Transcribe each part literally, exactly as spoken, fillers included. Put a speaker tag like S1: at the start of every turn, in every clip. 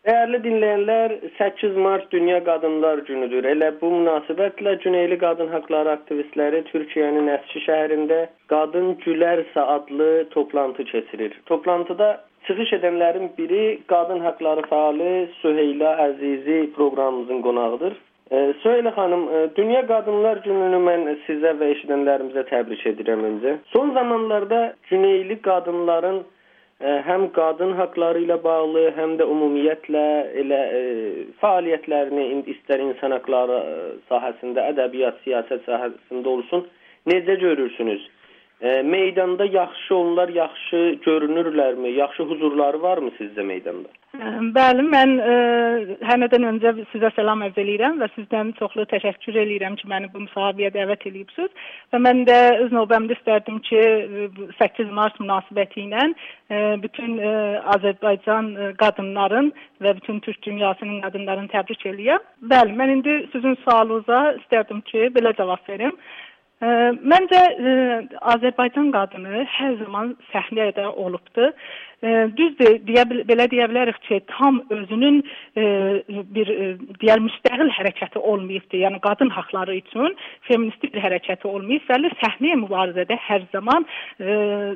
S1: Değerli dinleyenler, səkkiz mart Dünya Qadınlar Günüdür. Elə bu münasibətlə Güneyli qadın haqları aktivistləri Türkiyənin Əski şəhərində Qadın Gülərsə adlı toplantı keçirir. Toplantıda çıxış edənlərin biri qadın haqları fəali Süheyla Əzizi proqramımızın qonağıdır. Süheyla xanım, Dünya Qadınlar Gününü mən sizə və eşidənlərimizə təbrik edirəm öncə. Son zamanlarda Güneyli qadınların həm qadın haqları ilə bağlı, həm də ümumiyyətlə elə e, fəaliyyətlərini istər insan haqları sahəsində, ədəbiyyat, siyasət sahəsində olsun, necə görürsünüz? E, meydanda yaxşı onlar, yaxşı görünürlərmi? Yaxşı huzurları varmı sizcə meydanda?
S2: Bəli, mən e, həmədən öncə sizə salam ərz eləyirəm və sizdən çoxlu təşəkkür eləyirəm ki, məni bu müsahibəyə dəvət eləyibsiniz və mən də öz növbəmdə istərdim ki, səkkiz mart münasibəti ilə e, bütün e, Azərbaycan qadınların və bütün Türk dünyasının qadınlarını təbrik eləyəm. Bəli, mən indi sizin sualınıza istərdim ki, belə cavab verim. E, məncə e, Azərbaycan qadını hər zaman səhnədə olubdur. E, düzdür, deyə, belə deyə bilərik ki, tam özünün e, bir e, digər müstəqil hərəkəti olmayıbdır. Yəni qadın haqları üçün feminist bir hərəkəti olmayıb və səhnəyə mübarizədə hər zaman e,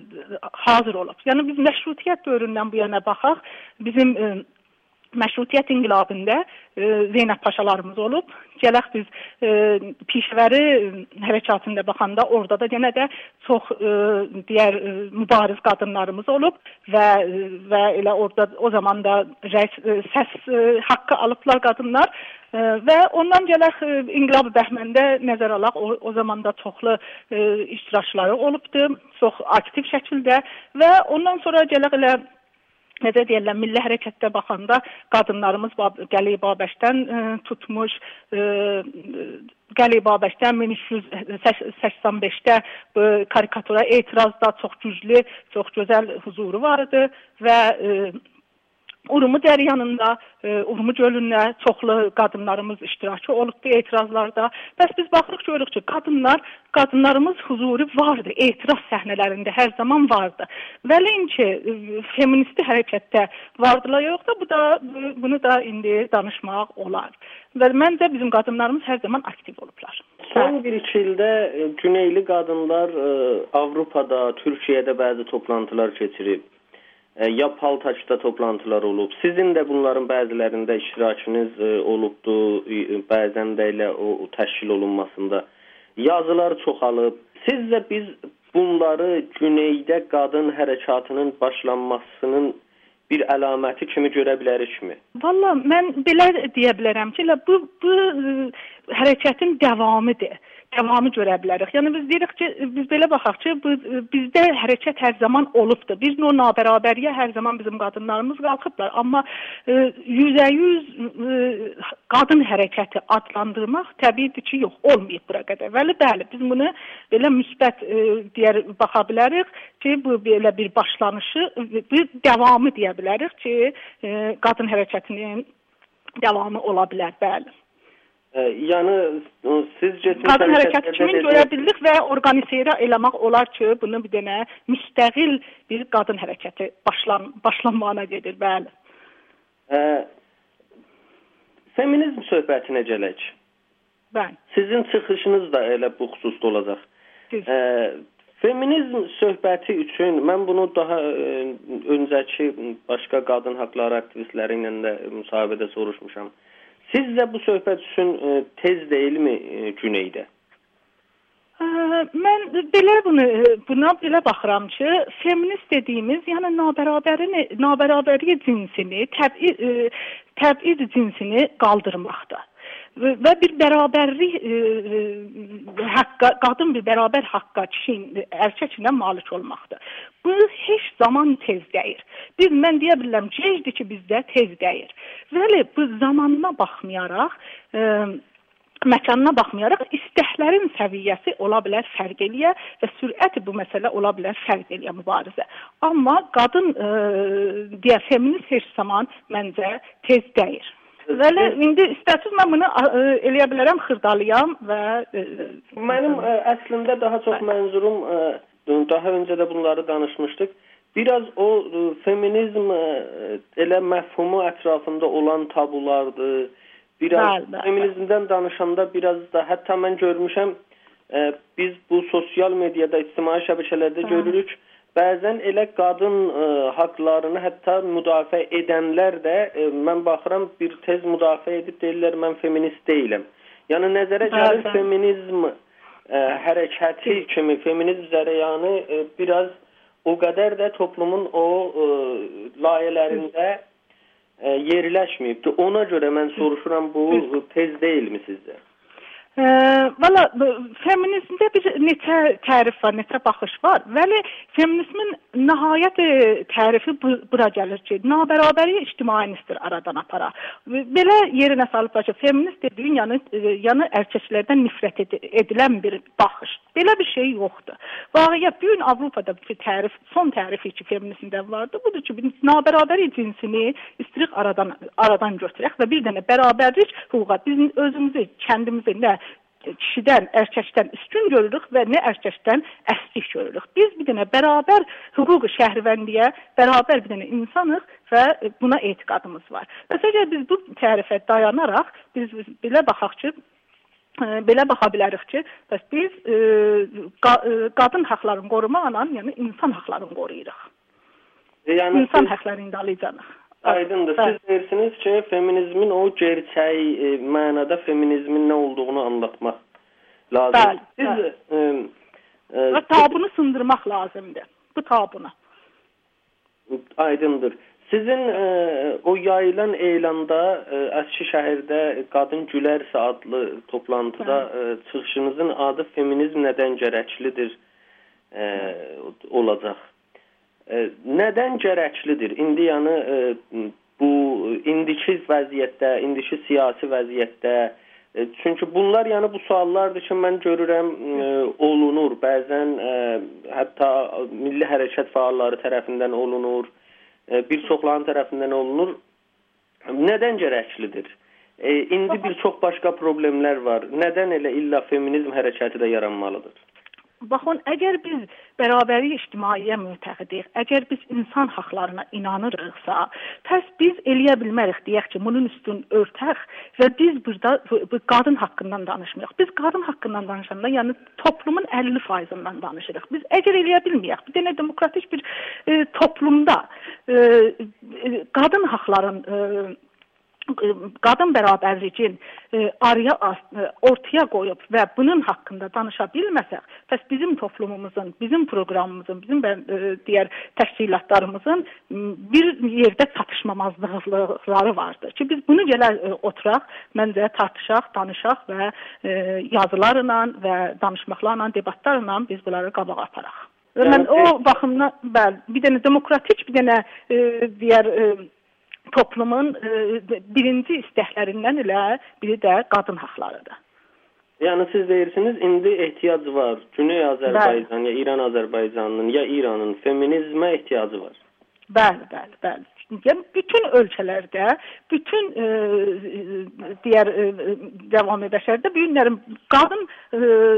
S2: hazır olub. Yəni biz məşrutiyyət dövründən bu yana baxaq, bizim e, Məşrutiyyət inqilabında e, Zeynəb paşalarımız olub. Gələk biz e, pişvəri hərəkatında baxanda orada da yenə də çox e, digər e, mübariz qadınlarımız olub və və elə orada o zaman da rəis, e, səs e, haqqı alıblar qadınlar e, və ondan gələk e, İnqilab Bəhməndə nəzər alaq o, o zaman da çoxlu e, iştirakçıları olubdu, çox aktiv şəkildə və ondan sonra gələk elə necə deyirlər, milli hərəkətdə baxanda qadınlarımız Gəli Babəşdən e, tutmuş, e, Gəli Babəşdən min üç yüz səksən beşdə e, karikatura etirazda çox güclü, çox gözəl huzuru vardı və e, Urumu dəryanında, e, Urumu gölündə çoxlu qadınlarımız iştirakçı olubdu etirazlarda. Bəs biz baxırıq, görürük ki, qadınlar, qadınlarımız huzuru vardı, etiraz səhnələrində hər zaman vardı. Vəlin ki, e, feministi hərəkətdə vardılar yox da, bu da, bunu da indi danışmaq olar. Və məncə bizim qadınlarımız hər zaman aktiv olublar.
S1: Son bir iki ildə Güneyli qadınlar e, Avropada, Türkiyədə bəzi toplantılar keçirib. Ya Paltaçda toplantılar olub. Sizin də bunların bəzilərində iştirakınız e, olubdu, bəzən də elə o, o təşkil olunmasında. Yazılar çoxalıb. Sizcə biz bunları Güneydə qadın hərəkatının başlanmasının bir əlaməti kimi görə bilərikmi?
S2: Valla mən belə deyə bilərəm ki, bu, bu hərəkətin davamıdır. Davamı görə bilərik. Yəni biz deyirik ki, biz belə baxaq ki, bu, bizdə hərəkət hər zaman olubdur. Bir növ nabərabəriyə hər zaman bizim qadınlarımız qalxıblar. Amma e, yüzə yüz e, qadın hərəkəti adlandırmaq təbiidir ki, yox, olmayıb bura qədər. Bəli, bəli, biz bunu belə müsbət e, deyər, baxa bilərik ki, bu belə bir başlanışı, bir davamı deyə bilərik ki, e, qadın hərəkətinin davamı ola bilər, bəli.
S1: Yəni sizcə
S2: qadın hərəkəti kimi görə bildik və orqanizə eləmək olar ki, bunu bir dənə müstəqil bir qadın hərəkəti başlan başlanmağına gedir, bəli.
S1: Ə, feminizm söhbətinə gələk.
S2: Bəli.
S1: Sizin çıxışınız da elə bu xüsusda olacaq. Ə, feminizm söhbəti üçün mən bunu daha ə, öncəki başqa qadın haqları aktivistləri ilə də müsahibədə soruşmuşam. Sizcə bu söhbət üçün e, tez deyilmi e, Güneydə?
S2: Ə, mən belə bunu buna belə baxıram ki, feminist dediyimiz, yəni nabərabərini, nabərabəri cinsini, təbiiz, təbiiz cinsini qaldırmaqdır. Və bir bərabərlik e, haqqa, qadın bir bərabər haqqa kişi, erkək ilə malik olmaqdır. Bu heç zaman tez deyir. Biz, mən deyə bilirəm, gecdir ki, bizdə tez deyir. Bəli, bu zamanına baxmayaraq, e, məkanına baxmayaraq, istəklərin səviyyəsi ola bilər fərq eləyə və sürəti bu məsələ ola bilər fərq eləyə mübarizə. Amma qadın, e, deyə, feminist heç zaman məncə tez deyir. Bəli, indi istəsiz mən bunu ə, eləyə bilərəm, xırdalayam və... Ə,
S1: Mənim ə, əslində daha çox mənzurum, ə, daha öncə də bunları danışmışdıq. biraz o feminizm elə məfhumu ətrafında olan tabulardır. Biraz bəl, bəl, feminizmdən danışanda biraz da, hətta mən görmüşəm, e, biz bu sosial mediada, ictimai şəbəkələrdə görürük, bəzən elə qadın e, haqlarını hətta müdafiə edənlər də, e, mən baxıram, bir tez müdafiə edib deyirlər, mən feminist deyiləm. Yəni, nəzərə gəlir feminizm e, hərəkəti kimi, feminizm zərəyanı e, biraz o qədər də toplumun o e, layələrində yerləşməyibdir. Ona görə mən soruşuram, bu tez deyilmi sizdə?
S2: E, Valla, feminizmdə bir neçə tərif var, neçə baxış var. Vəli, feminizmin nəhayət tərifi bu, bura gəlir ki, nabərabəri ictimainistdir aradan apara. Belə yerinə salıb ki, feminist dediyin yəni, yəni erkəklərdən nifrət ed edilən bir baxış. Belə bir şey yoxdur. Vaqiət, bu gün Avropada bir tərif, son tərifi ki, feminizmdə vardı. Budur ki, nabərabəri cinsini istirik aradan, aradan götürək və bir dənə bərabərlik hüquqa, biz özümüzü, kəndimizi nə kişidən, erkəkdən üstün görürük və nə erkəkdən əslik görürük. Biz bir dənə bərabər hüquq şəhərvənliyə, bərabər bir dənə insanıq və buna etiqadımız var. Bəs əgər biz bu tərifə dayanaraq, biz belə baxaq ki, belə baxa bilərik ki, bəs biz e, qa, e, qadın haqlarını qorumaqla, yəni insan haqlarını qoruyuruq. Yəni, insan siz... haqlarını dalayacağıq.
S1: Aydındır. Siz deyirsiniz ki, feminizmin o gerçək e, mənada feminizmin nə olduğunu anlatmaq lazım.
S2: Bəli. Siz, e, e, və tabunu sındırmaq lazımdır. Bu tabunu.
S1: Aydındır. Sizin e, o yayılan elanda e, Əski şəhərdə Qadın Gülərsə adlı toplantıda e, çıxışınızın adı feminizm nədən gərəklidir e, olacaq. E, nədən gərəklidir? İndi yəni e, bu indiki vəziyyətdə, indiki siyasi vəziyyətdə, e, çünki bunlar yəni bu suallardır ki, mən görürəm e, olunur. Bəzən e, hətta milli hərəkət fəalları tərəfindən olunur. Bir çoxların tərəfindən olunur. Nədən gərəklidir? E, indi bir çox başqa problemlər var. Nədən elə illa feminizm hərəkəti də yaranmalıdır?
S2: Baxın, əgər biz bərabəri ictimaiyyəyə mütəqidik, əgər biz insan haqlarına inanırıqsa, pəs biz eləyə bilmərik deyək ki, bunun üstün örtək və biz burada bu qadın haqqından danışmıyıq. Biz qadın haqqından danışanda, yəni toplumun əlli faizindən danışırıq. Biz əgər eləyə bilməyək, bir dənə demokratik bir e, toplumda e, e, qadın haqların e, qadın bərabərliyin e, araya e, ortaya qoyub və bunun haqqında danışa bilməsək, pəs bizim toplumumuzun, bizim proqramımızın, bizim e, digər təşkilatlarımızın bir yerdə çatışmamazlıqları vardır ki, biz bunu gələr e, oturaq, məncə tartışaq, danışaq və e, yazılarla və danışmaqlarla, debatlarla biz bunları qabağa aparaq. Və mən o baxımdan, bəli, bir dənə demokratik, bir dənə e, digər e, toplumun e, birinci istəklərindən elə biri də qadın haqlarıdır.
S1: Yəni siz deyirsiniz, indi ehtiyac var. Güney Azərbaycan, ya İran Azərbaycanının, ya İranın feminizmə ehtiyacı var.
S2: Bəli, bəli, bəli. Yəni, bütün ölkələrdə, bütün e, digər e, devam bəşərdə bu günlərin qadın e,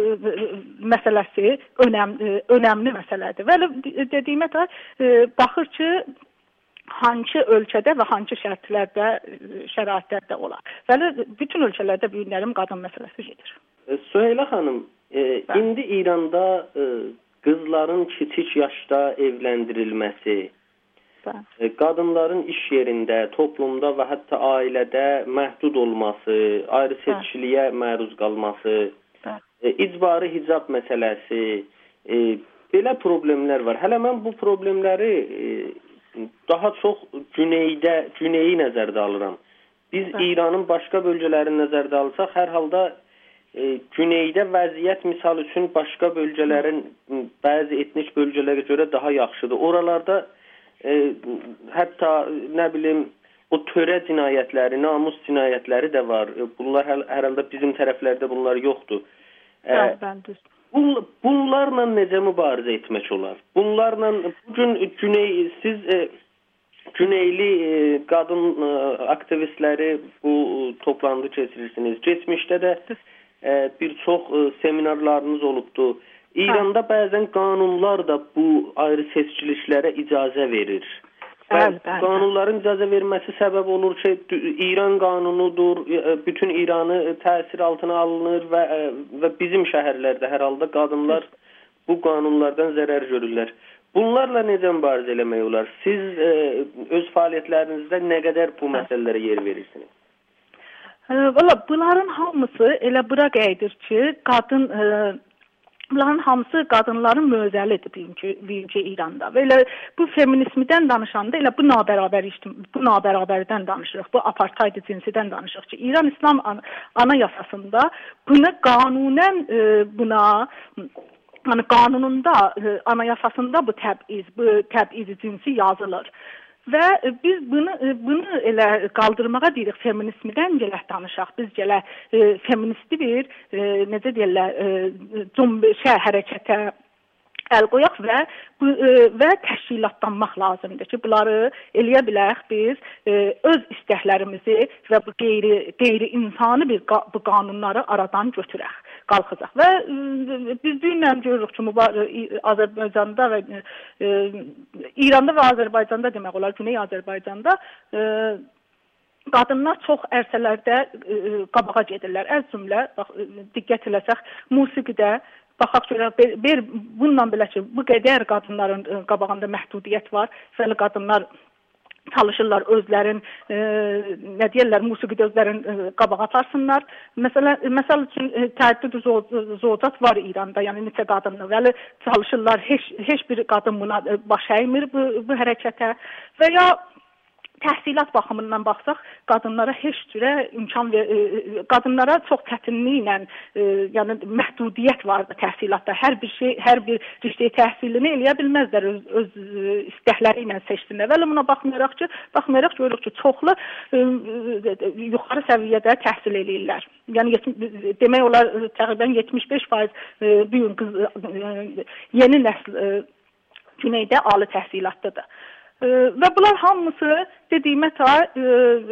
S2: məsələsi önəm, e, önəmli məsələdir. Və dediyimə də e, baxır ki, hansı ölkədə və hansı şərtlərdə, şəraitlərdə olar. Bəli, bütün ölkələrdə bu günlərin qadın məsələsi gedir.
S1: E, Süheyla xanım, e, indi İranda e, qızların kiçik yaşda evləndirilməsi, e, qadınların iş yerində, toplumda və hətta ailədə məhdud olması, ayrı seçkiliyə məruz qalması, e, icbari hicab məsələsi, e, belə problemlər var. Hələ mən bu problemləri e, daha çox güneydə, güneyi nəzərdə alıram. Biz Hə. İranın başqa bölgələrini nəzərdə alsaq, hər halda e, güneydə vəziyyət misal üçün başqa bölgələrin, bəzi etnik bölgələrə görə daha yaxşıdır. Oralarda e, hətta nə bilim o törə cinayətləri, namus cinayətləri də var. Bunlar hər, hər halda bizim tərəflərdə bunlar yoxdur. E,
S2: Hə, bəli.
S1: Bunlarla necə mübarizə etmək olar? Bunlarla bugün güney siz e, güneyli e, qadın e, aktivistləri bu e, toplantı keçirirsiniz. Keçmişdə də e, bir çox e, seminarlarınız olubdu. İranda hə. bəzən qanunlar da bu ayrı seçkiliklərə icazə verir.
S2: Bəli, bəli.
S1: Qanunların icazə verməsi səbəb olur ki, İran qanunudur, bütün İranı təsir altına alınır və və bizim şəhərlərdə hər halda qadınlar bu qanunlardan zərər görürlər. Bunlarla necə mübarizə eləmək olar? Siz e, öz fəaliyyətlərinizdə nə qədər bu məsələlərə yer verirsiniz?
S2: Valla bunların hamısı elə bura qayıdır ki, qadın e, bunların hamısı qadınların möcəlidir bugünkü İranda. Və elə bu feminizmdən danışanda elə bu nabərabər bu nabərabərdən danışırıq. Bu apartheid cinsidən danışırıq ki, İran İslam anayasasında buna qanunən e, buna yəni qanununda e, anayasasında bu təbiz, bu təbiz cinsi yazılır. Və biz bunu bunu elə qaldırmağa deyirik feminizmdən gələ danışaq. Biz gələ e, feministi bir e, necə deyirlər, e, cümbüşə, hərəkətə əl qoyaq və bu, e, və təşkilatlanmaq lazımdır ki, bunları eləyə bilək biz e, öz istəklərimizi və bu qeyri qeyri insani bir qa bu qanunları aradan götürək, qalxacaq. Və e, biz dünlə görürük ki, Azərbaycanda və e, İranda və Azərbaycanda demək olar, Güney Azərbaycanda e, qadınlar çox ərsələrdə e, qabağa gedirlər. Az cümlə, bax, diqqət eləsək, musiqidə baxaq görək, bir bununla belə ki, bu qədər qadınların qabağında məhdudiyyət var. Fəli qadınlar çalışırlar özlərin, e, nə deyirlər, musiqidə özlərin e, qabağa aparsınlar. Məsələn, məsəl üçün e, təəddüd zövcət var İranda, yəni neçə qadınlar. Vəli çalışırlar, heç, heç bir qadın buna baş əymir bu, bu hərəkətə və ya təhsilat baxımından baxsaq, qadınlara heç cürə imkan ver, e, qadınlara çox çətinliklə, e, yəni məhdudiyyət vardı təhsilatda. Hər bir şey, hər bir şey təhsilini eləyə bilməzlər öz, öz istəkləri ilə seçdilər. Və buna baxmayaraq ki, baxmayaraq görürük ki, çoxlu e, e, yuxarı səviyyədə təhsil eləyirlər. Yəni demək olar təqribən yetmiş beş faiz e, bu gün qız e, yeni nəsil e, Güneydə ali təhsilatdadır. E, və bunlar hamısı dediyimə ta e,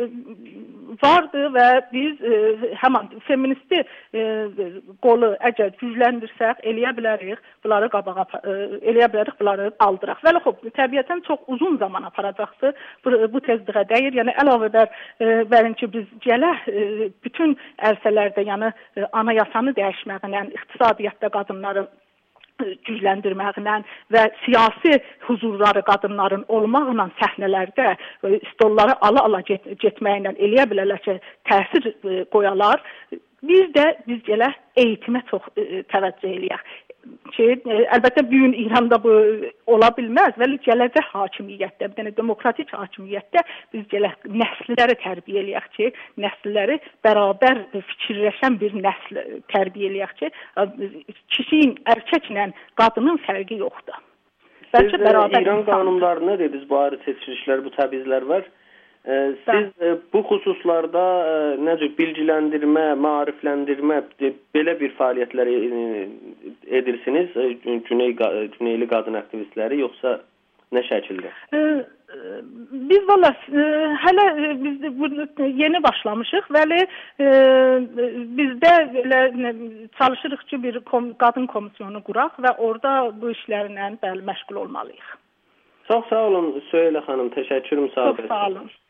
S2: vardı və biz e, həman feministi e, qolu əgər gücləndirsək, eləyə bilərik, bunları qabağa e, eləyə bilərik, bunları aldıraq. Və xop, təbiətən çox uzun zaman aparacaqdır. Bu, bu tezliğə dəyir. Yəni əlavə bər e, bərin ki, biz gələ e, bütün ərsələrdə, yəni e, anayasanı dəyişməklə, iqtisadiyyatda qadınları gücləndirməklə və siyasi huzurları qadınların olmaqla səhnələrdə stolları ala-ala get getməklə eləyə bilərlər ki, təsir qoyalar. Biz də biz gələ eğitimə çox e, təvəccüh eləyək. Ki, e, əlbəttə bu gün İranda bu ola bilməz və gələcək hakimiyyətdə, bir dənə demokratik hakimiyyətdə biz gələ nəsilləri tərbiyə eləyək ki, nəsilləri bərabər fikirləşən bir nəsil tərbiyə eləyək ki, kişinin erkəklə qadının fərqi yoxdur.
S1: Siz İran insan. Qanunlarını dediniz, bu ayrı seçilişlər, bu təbizlər var. Siz Bəli. bu xüsuslarda nə cür bilgiləndirmə, maarifləndirmə, belə bir fəaliyyətlər edirsiniz Güney, Güneyli qadın aktivistləri, yoxsa nə şəkildə?
S2: Biz valla hələ biz burada yeni başlamışıq və bizdə elə çalışırıq ki, bir qadın komissiyonu quraq və orada bu işlərlə bəli məşğul olmalıyıq.
S1: Çox sağ olun Süheylə xanım, təşəkkür müsahibəsi.
S2: Çox sağ olun.